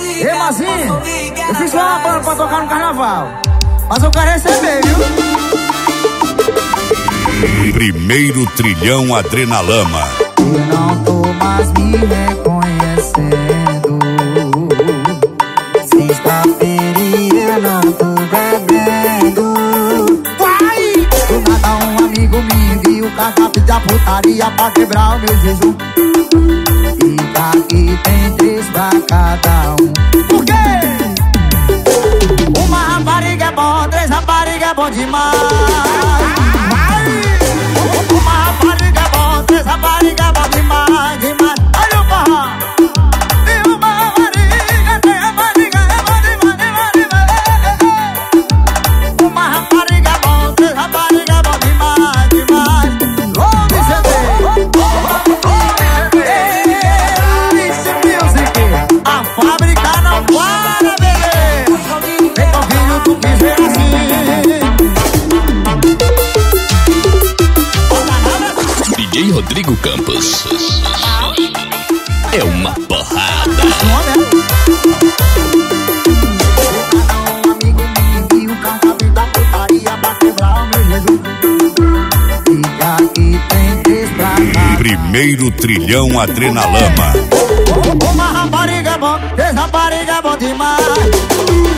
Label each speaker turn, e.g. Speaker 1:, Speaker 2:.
Speaker 1: Ei, Mazinho, eu fiz uma banda pra tocar no carnaval, mas eu quero receber, viu?
Speaker 2: Primeiro trilhão Adrenalama.
Speaker 1: Eu não tô mais me reconhecendo. Sexta-feira eu não tô bebendo. Vai! Do nada um amigo me envia o cardápio da putaria pra quebrar o meu jejum. E daqui tem 3 pra cada um. Por quê? Uma rapariga é bom, 3 rapariga é bom demais. Uma rapariga é bom, 3 rapariga é bom demais, demais. Olha o forró. E uma rapariga, 3 rapariga é bom demais, demais, demais. Uma rapariga é bom, 3 rapariga é bom demais, demais. Homem CD, Music, a fábrica não para, bebê. Vem ouvindo, tu quis ver assim.
Speaker 3: DJ Rodrigo Campos. É uma porrada.
Speaker 1: Um amigo me envia o cardápio da putaria pra quebrar o meu jejum. E aqui tem 3 pra cada.
Speaker 2: Primeiro trilhão Adrenalama.
Speaker 1: Uma rapariga é bom, 3 rapariga é bom demais.